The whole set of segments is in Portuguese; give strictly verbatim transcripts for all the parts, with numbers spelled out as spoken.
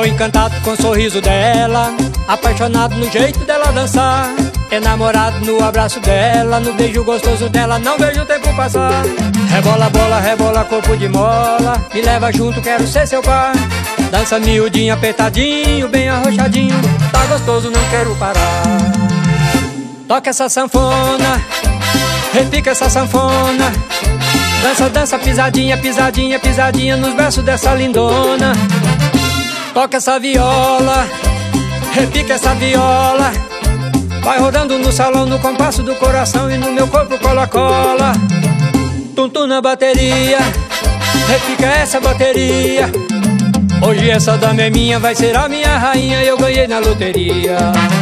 Tô encantado com o sorriso dela, apaixonado no jeito dela dançar, enamorado no abraço dela, no beijo gostoso dela, não vejo o tempo passar. Rebola, bola, rebola, corpo de mola, me leva junto, quero ser seu par. Dança miudinho, apertadinho, bem arrochadinho, tá gostoso, não quero parar. Toca essa sanfona, repica essa sanfona. Dança, dança, pisadinha, pisadinha, pisadinha nos braços dessa lindona. Toca essa viola, repica essa viola. Vai rodando no salão, no compasso do coração e no meu corpo cola, cola. Tum-tum na bateria, repica essa bateria. Hoje essa dama é minha, vai ser a minha rainha, eu ganhei na loteria.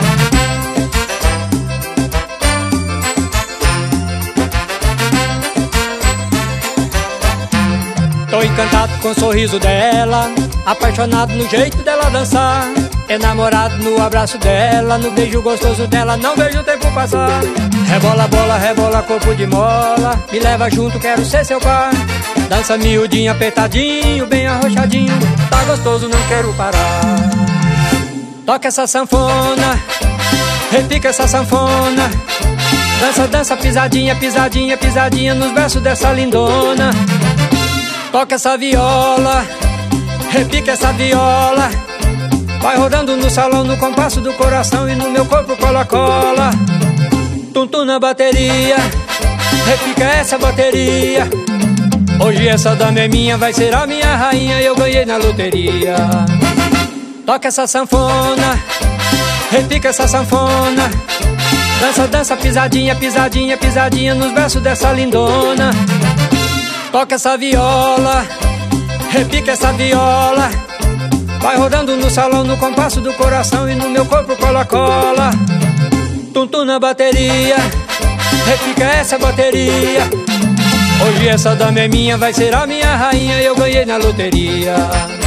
Tô encantado com o sorriso dela, apaixonado no jeito dela dançar, enamorado no abraço dela, no beijo gostoso dela, não vejo o tempo passar. Rebola, bola, rebola, corpo de mola, me leva junto, quero ser seu par. Dança miudinho, apertadinho, bem arrochadinho, tá gostoso, não quero parar. Toca essa sanfona, repica essa sanfona. Dança, dança, pisadinha, pisadinha, pisadinha nos braços dessa lindona. Toca essa viola, repica essa viola. Vai rodando no salão, no compasso do coração e no meu corpo cola, cola. Tum-tum na bateria, repica essa bateria. Hoje essa dama é minha, vai ser a minha rainha, eu ganhei na loteria. Toca essa sanfona, repica essa sanfona. Dança, dança, pisadinha, pisadinha, pisadinha nos braços dessa lindona. Toca essa viola, repica essa viola. Vai rodando no salão, no compasso do coração e no meu corpo cola, cola. Tum-tum na bateria, repica essa bateria. Hoje essa dama é minha, vai ser a minha rainha, eu ganhei na loteria.